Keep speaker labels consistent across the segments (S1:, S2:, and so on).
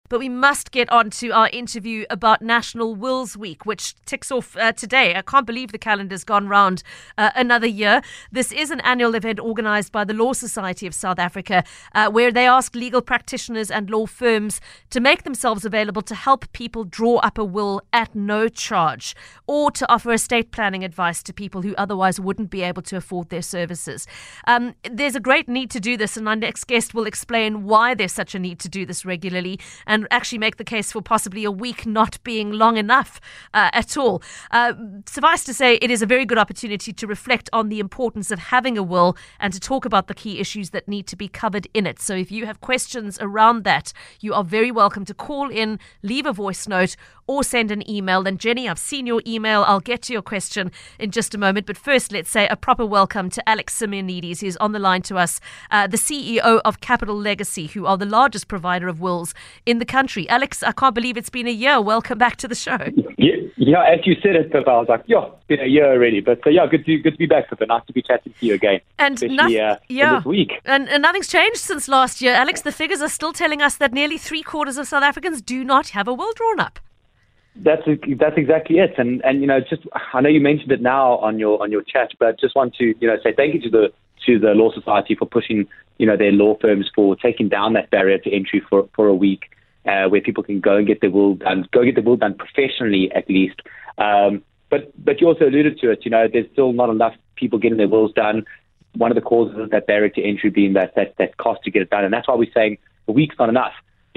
S1: But we must get on to our interview about National Wills Week, which ticks off today. I can't believe the calendar's gone round another year. This is an annual event organised by the Law Society of South Africa, where they ask legal practitioners and law firms to make themselves available to help people draw up a will at no charge, or to offer estate planning advice to people who otherwise wouldn't be able to afford their services. There's a great need to do this, and my next guest will explain why there's such a need to do this regularly and actually make the case for possibly a week not being long enough at all. Suffice to say, it is a very good opportunity to reflect on the importance of having a will and to talk about the key issues that need to be covered in it. So if you have questions around that, you are very welcome to call in, leave a voice note, or send an email. And Jenny, I've seen your email. I'll get to your question in just a moment. But first, let's say a proper welcome to Alex Simeonides, who's on the line to us, the CEO of Capital Legacy, who are the largest provider of wills in the country. Alex, I can't believe it's been a year. Welcome back to the show.
S2: Yeah, as you said it, I was like, it's been a year already. But good to be back, Pippa. Nice to be chatting to you again, especially in this week.
S1: And nothing's changed since last year. Alex, the figures are still telling us that nearly 3/4 of South Africans do not have a will drawn up.
S2: That's exactly it. And just I know you mentioned it now on your chat, but I just want to say thank you to the Law Society for pushing their law firms for taking down that barrier to entry for a week, where people can go and get their will done professionally at least. But you also alluded to it. There's still not enough people getting their wills done. One of the causes of that barrier to entry being that cost to get it done, and that's why we're saying a week's not enough.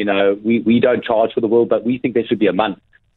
S2: We don't charge for the will, but we think there should be a month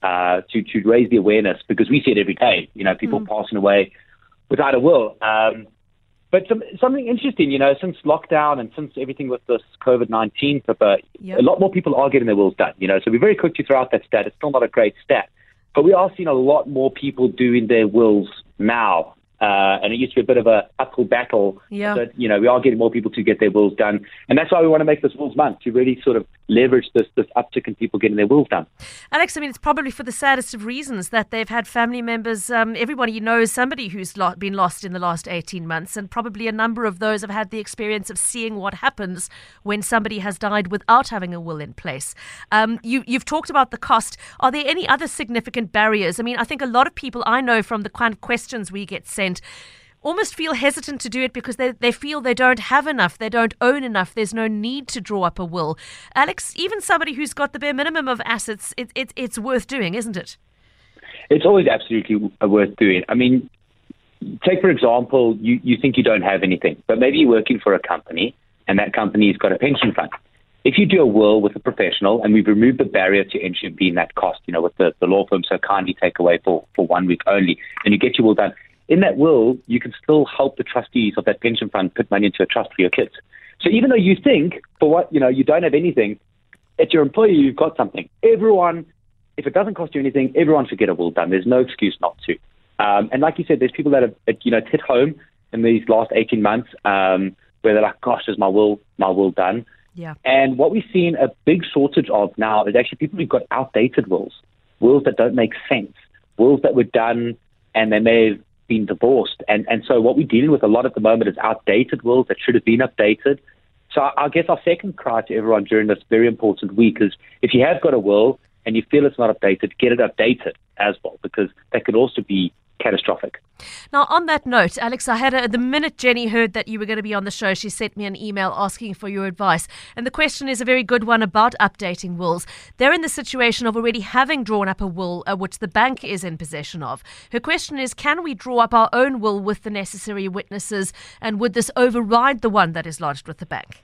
S2: to raise the awareness, because we see it every day. People passing away without a will. But something interesting, since lockdown and since everything with this COVID-19, a lot more people are getting their wills done. So we're very quick to throw out that stat. It's still not a great stat, but we are seeing a lot more people doing their wills now. And it used to be a bit of a uphill battle.
S1: Yeah.
S2: But, we are getting more people to get their wills done. And that's why we want to make this Wills Month, to really sort of leverage this uptick in people getting their wills done.
S1: Alex, it's probably for the saddest of reasons that they've had family members, everybody knows somebody who's been lost in the last 18 months, and probably a number of those have had the experience of seeing what happens when somebody has died without having a will in place. You've talked about the cost. Are there any other significant barriers? I think a lot of people I know from the kind of questions we get sent almost feel hesitant to do it because they feel they don't have enough, they don't own enough, there's no need to draw up a will. Alex, even somebody who's got the bare minimum of assets, it's worth doing, isn't it?
S2: It's always absolutely worth doing. Take, for example, you think you don't have anything, but maybe you're working for a company and that company's got a pension fund. If you do a will with a professional, and we've removed the barrier to entry being that cost, with the law firm so kindly take away for 1 week only, and you get your will done, in that will, you can still help the trustees of that pension fund put money into a trust for your kids. So even though you think, you don't have anything, at your employer, you've got something. Everyone, if it doesn't cost you anything, everyone should get a will done. There's no excuse not to. And like you said, there's people that have, hit home in these last 18 months, where they're like, gosh, is my will done?
S1: Yeah.
S2: And what we've seen a big shortage of now is actually people who've got outdated wills that don't make sense, wills that were done and they may have been divorced. And so what we're dealing with a lot at the moment is outdated wills that should have been updated. So I guess our second cry to everyone during this very important week is, if you have got a will and you feel it's not updated, get it updated as well, because that could also be catastrophic.
S1: Now, on that note, Alex, I had the minute Jenny heard that you were going to be on the show, she sent me an email asking for your advice. And the question is a very good one about updating wills. They're in the situation of already having drawn up a will, which the bank is in possession of. Her question is, can we draw up our own will with the necessary witnesses, and would this override the one that is lodged with the bank?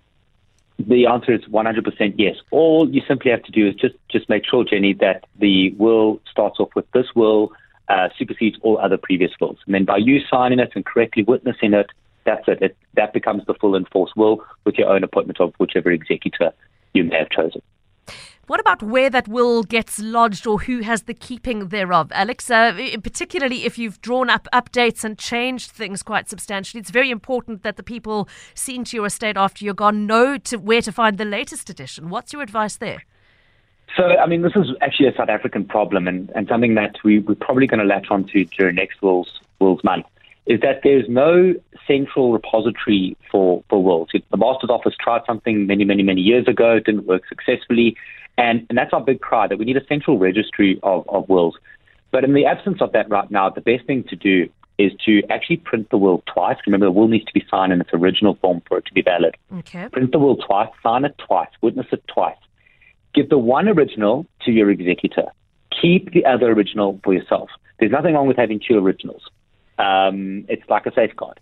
S2: The answer is 100% yes. All you simply have to do is just make sure, Jenny, that the will starts off with this will supersedes all other previous wills. And then by you signing it and correctly witnessing it, that's it. That becomes the full enforced will with your own appointment of whichever executor you may have chosen.
S1: What about where that will gets lodged or who has the keeping thereof, Alex? Particularly if you've drawn up updates and changed things quite substantially, it's very important that the people seen to your estate after you're gone know where to find the latest edition. What's your advice there?
S2: So, this is actually a South African problem and something that we're probably going to latch onto during next Wills Month, is that there's no central repository for wills. The Master's Office tried something many, many, many years ago. It didn't work successfully. And that's our big cry, that we need a central registry of wills. But in the absence of that right now, the best thing to do is to actually print the will twice. Remember, the will needs to be signed in its original form for it to be valid.
S1: Okay.
S2: Print the will twice, sign it twice, witness it twice. Give the one original to your executor. Keep the other original for yourself. There's nothing wrong with having two originals. It's like a safeguard.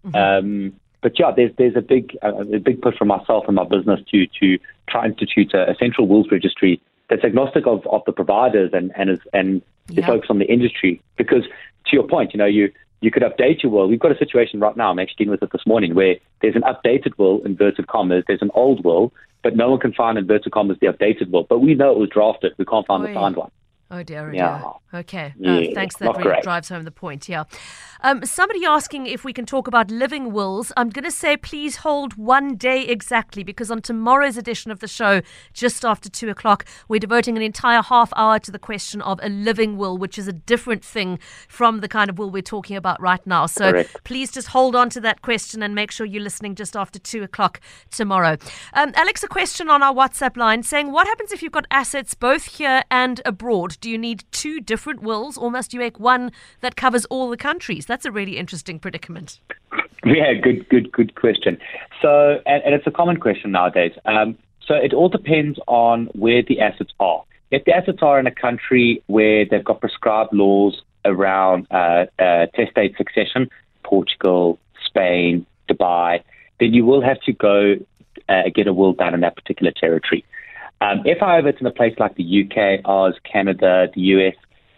S2: But yeah, there's a big push from myself and my business to try and institute a central wills registry that's agnostic of the providers and to focus on the industry. Because to your point, you could update your will. We've got a situation right now, I'm actually dealing with it this morning, where there's an updated will, inverted commas, there's an old will, but no one can find, inverted commas, the updated will. But we know it was drafted. We can't find the signed one.
S1: Oh dear,
S2: yeah.
S1: Okay,
S2: Yeah,
S1: thanks. That really drives home the point, yeah. Somebody asking if we can talk about living wills. I'm going to say please hold 1 day exactly, because on tomorrow's edition of the show, just after 2 o'clock, we're devoting an entire half hour to the question of a living will, which is a different thing from the kind of will we're talking about right now. So
S2: Correct.
S1: Please just hold on to that question and make sure you're listening just after 2 o'clock tomorrow. Alex, a question on our WhatsApp line saying, what happens if you've got assets both here and abroad? Do you need two different wills, or must you make one that covers all the countries? That's a really interesting predicament.
S2: Yeah, good question. So, and it's a common question nowadays. So it all depends on where the assets are. If the assets are in a country where they've got prescribed laws around testate succession, Portugal, Spain, Dubai, then you will have to go get a will done in that particular territory. If, however, it's in a place like the UK, Oz, Canada, the US,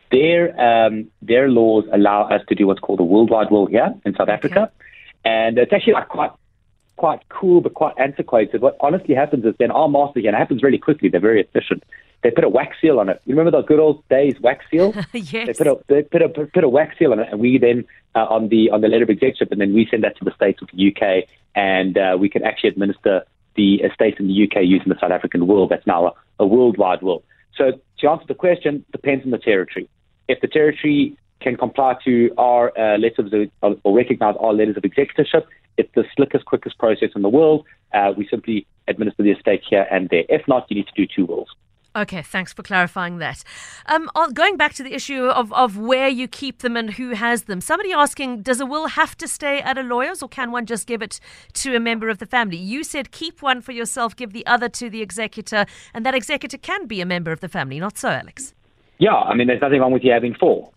S2: their laws allow us to do what's called a worldwide will here in South Africa. And it's actually like quite cool, but quite antiquated. What honestly happens is then our master here, and it happens really quickly, they're very efficient. They put a wax seal on it. You remember the good old days wax seal?
S1: Yes.
S2: They put a wax seal on it, and we then on the letter of executive, and then we send that to the States or the UK, and we can actually administer the estate in the UK using the South African will. That's now a worldwide will. So to answer the question, depends on the territory. If the territory can comply to our letters or recognize our letters of executorship, it's the slickest, quickest process in the world. We simply administer the estate here and there. If not, you need to do two wills.
S1: Okay, thanks for clarifying that. Going back to the issue of where you keep them and who has them, somebody asking, does a will have to stay at a lawyer's, or can one just give it to a member of the family? You said keep one for yourself, give the other to the executor, and that executor can be a member of the family, not so, Alex?
S2: Yeah, I mean, there's nothing wrong with you having four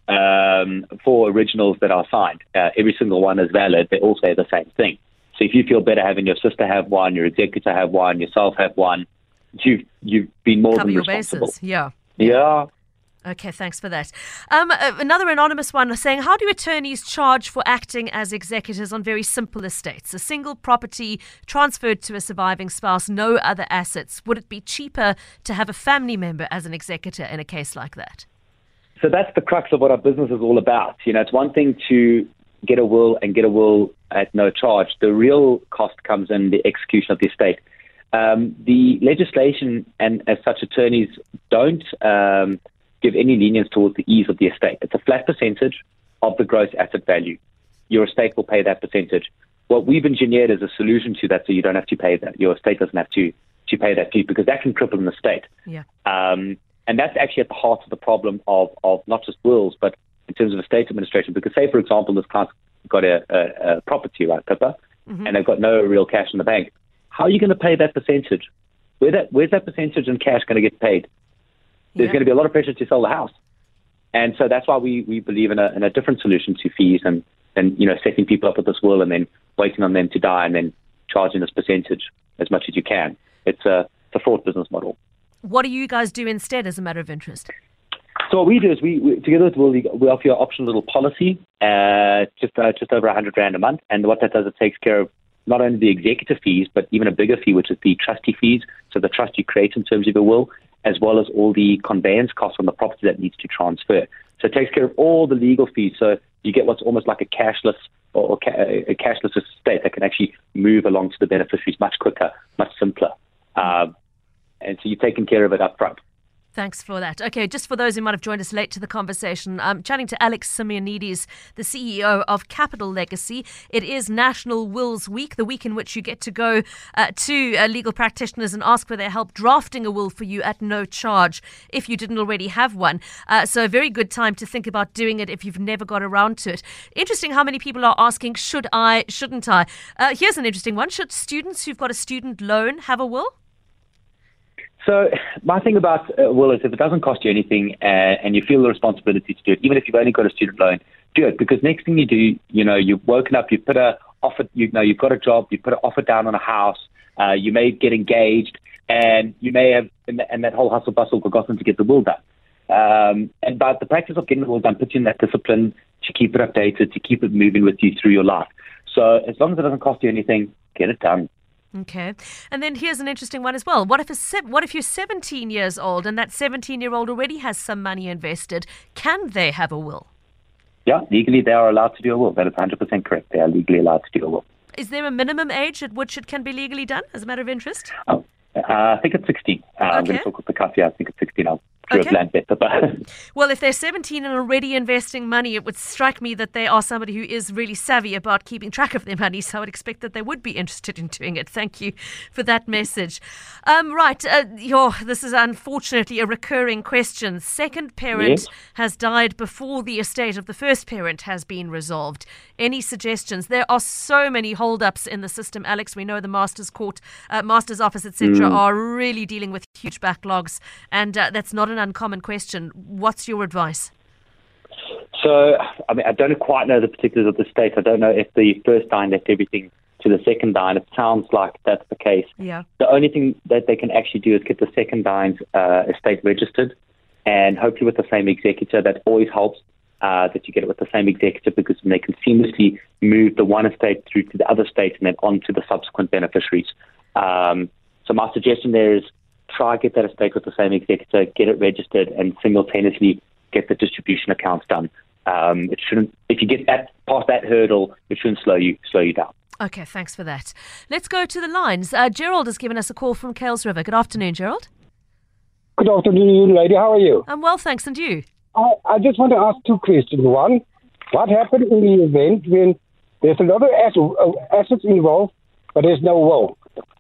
S2: originals that are signed. Every single one is valid. They all say the same thing. So if you feel better having your sister have one, your executor have one, yourself have one, you've been more than responsible.
S1: Cover your bases,
S2: Yeah.
S1: Okay, thanks for that. Another anonymous one saying, how do attorneys charge for acting as executors on very simple estates? A single property transferred to a surviving spouse, no other assets. Would it be cheaper to have a family member as an executor in a case like that?
S2: So that's the crux of what our business is all about. It's one thing to get a will at no charge. The real cost comes in the execution of the estate. The legislation and as such attorneys don't give any lenience towards the ease of the estate. It's a flat percentage of the gross asset value. Your estate will pay that percentage. What we've engineered is a solution to that, so you don't have to pay that. Your estate doesn't have to pay that fee, because that can cripple an estate.
S1: Yeah.
S2: And that's actually at the heart of the problem of not just wills, but in terms of estate administration. Because say, for example, this client's got a property, right, Pippa, and they've got no real cash in the bank. How are you going to pay that percentage? Where's that percentage in cash going to get paid? There's going to be a lot of pressure to sell the house. And so that's why we believe in a different solution to fees and setting people up with this will and then waiting on them to die and then charging this percentage as much as you can. It's a fraud business model.
S1: What do you guys do instead as a matter of interest?
S2: So what we do is we together with Will, we offer you an optional little policy, just over 100 Rand a month. And what that does, it takes care of not only the executive fees, but even a bigger fee, which is the trustee fees. So the trust you create in terms of your will, as well as all the conveyance costs on the property that needs to transfer. So it takes care of all the legal fees. So you get what's almost like a cashless or a cashless estate that can actually move along to the beneficiaries much quicker, much simpler. And so you're taking care of it up front.
S1: Thanks for that. Okay, just for those who might have joined us late to the conversation, I'm chatting to Alex Simeonides, the CEO of Capital Legacy. It is National Wills Week, the week in which you get to go to legal practitioners and ask for their help drafting a will for you at no charge if you didn't already have one. So a very good time to think about doing it if you've never got around to it. Interesting how many people are asking, should I, shouldn't I? Here's an interesting one. Should students who've got a student loan have a will?
S2: So my thing about will is if it doesn't cost you anything and you feel the responsibility to do it, even if you've only got a student loan, do it. Because next thing you do, you've woken up, you've put a offer, you've got a job, you put an offer down on a house, you may get engaged, and you may have, and that whole hustle bustle, forgotten to get the will done. But the practice of getting the will done puts you in that discipline to keep it updated, to keep it moving with you through your life. So as long as it doesn't cost you anything, get it done.
S1: Okay. And then here's an interesting one as well. What if you're 17 years old and that 17-year-old already has some money invested? Can they have a will?
S2: Yeah, legally they are allowed to do a will. That is 100% correct. They are legally allowed to do a will.
S1: Is there a minimum age at which it can be legally done as a matter of interest?
S2: I think it's 16. I'm going to talk with the cuff. Yeah, I think it's 16. I'll land better.
S1: Well, if they're 17 and already investing money, it would strike me that they are somebody who is really savvy about keeping track of their money. So I would expect that they would be interested in doing it. Thank you for that message. This is unfortunately a recurring question. Second parent has died before the estate of the first parent has been resolved. Any suggestions? There are so many holdups in the system, Alex. We know the Master's Court, Master's Office, etc., are really dealing with huge backlogs, and that's not an uncommon question. What's your advice?
S2: So, I don't quite know the particulars of the state. I don't know if the first dine left everything to the second dine. It sounds like that's the case.
S1: Yeah.
S2: The only thing that they can actually do is get the second dine's estate registered, and hopefully with the same executor. That always helps, that you get it with the same executor, because then they can seamlessly move the one estate through to the other estate and then on to the subsequent beneficiaries. So my suggestion there is try get that estate with the same executor, get it registered, and simultaneously get the distribution accounts done. It shouldn't. If you get past that hurdle, it shouldn't slow you down.
S1: Okay, thanks for that. Let's go to the lines. Gerald has given us a call from Kales River. Good afternoon, Gerald.
S3: Good afternoon, lady. How are you?
S1: I'm well, thanks. And you?
S3: I just want to ask two questions. One, what happened in the event when there's a lot of assets involved, but there's no will?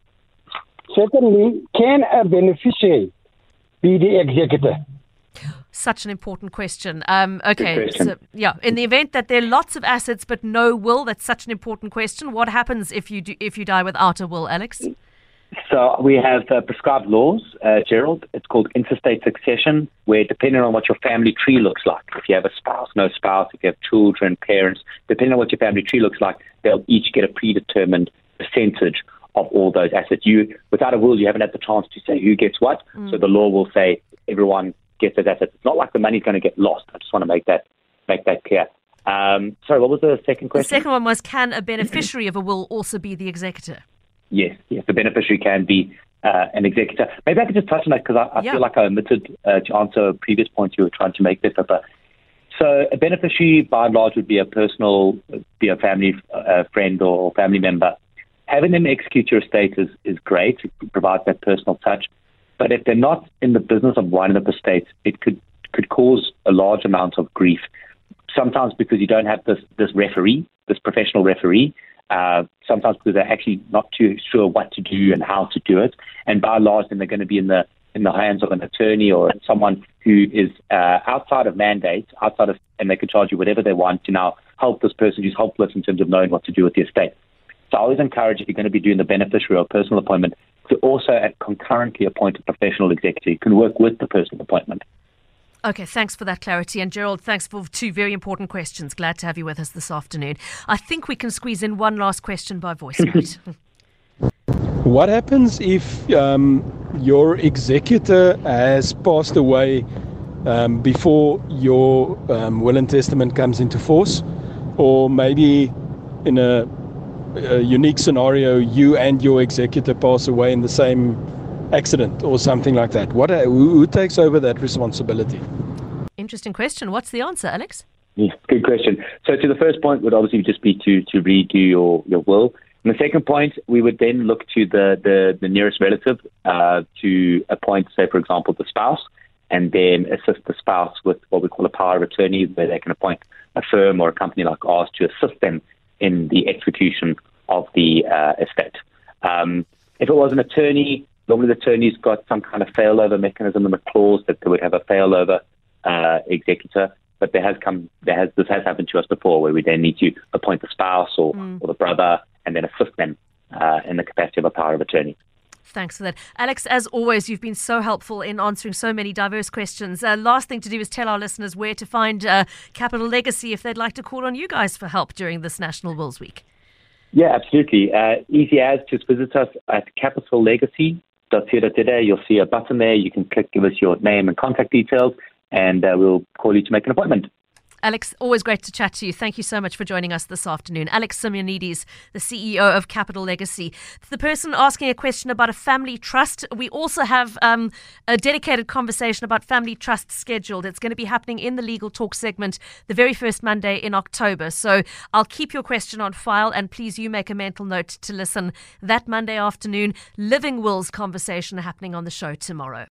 S3: Secondly, can a beneficiary be the executor?
S1: Such an important question. So, in the event that there are lots of assets but no will, that's such an important question. What happens if you die without a will, Alex?
S2: So we have prescribed laws, Gerald. It's called interstate succession, where depending on what your family tree looks like, if you have a spouse, no spouse, if you have children, parents, depending on what your family tree looks like, they'll each get a predetermined percentage of all those assets. Without a will, you haven't had the chance to say who gets what. So the law will say everyone gets those assets. It's not like the money's going to get lost. I just want to make that clear. Sorry, what was the second question?
S1: The second one was, can a beneficiary of a will also be the executor?
S2: Yes, the beneficiary can be an executor. Maybe I could just touch on that, because I feel like I omitted to answer a previous point you were trying to make there, Pippa. So a beneficiary, by and large, would be a family friend or family member. Having them execute your estate is great. It provides that personal touch. But if they're not in the business of winding up estates, it could cause a large amount of grief. Sometimes because you don't have this referee, this professional referee. Sometimes because they're actually not too sure what to do and how to do it. And by and large, then they're going to be in the hands of an attorney or someone who is outside of mandate, and they can charge you whatever they want to now help this person who's helpless in terms of knowing what to do with the estate. So I always encourage, if you're going to be doing the beneficiary or personal appointment, to also concurrently appoint a professional executor. You can work with the personal appointment.
S1: Okay, thanks for that clarity. And Gerald, thanks for two very important questions. Glad to have you with us this afternoon. I think we can squeeze in one last question by voice note.
S4: What happens if your executor has passed away before your will and testament comes into force? Or maybe in a unique scenario, you and your executor pass away in the same accident or something like that. Who takes over that responsibility?
S1: Interesting question. What's the answer, Alex?
S2: Yeah, good question. So to the first point would obviously just be to redo your will. And the second point, we would then look to the nearest relative to appoint, say, for example, the spouse. and then assist the spouse with what we call a power of attorney, where they can appoint a firm or a company like ours to assist them in the execution of the estate. If it was an attorney, normally the attorney's got some kind of failover mechanism in the clause that they would have a failover executor. But this has happened to us before, where we then need to appoint the spouse or the brother and then assist them in the capacity of a power of attorney.
S1: Thanks for that. Alex, as always, you've been so helpful in answering so many diverse questions. Last thing to do is tell our listeners where to find Capital Legacy if they'd like to call on you guys for help during this National Wills Week.
S2: Yeah, absolutely. Easy as just visit us at capitallegacy.co.za. You'll see a button there. You can click, give us your name and contact details, and we'll call you to make an appointment.
S1: Alex, always great to chat to you. Thank you so much for joining us this afternoon. Alex Simeonidis, the CEO of Capital Legacy. The person asking a question about a family trust, we also have a dedicated conversation about family trusts scheduled. It's going to be happening in the Legal Talk segment the very first Monday in October. So I'll keep your question on file, and please you make a mental note to listen that Monday afternoon. Living Wills conversation happening on the show tomorrow.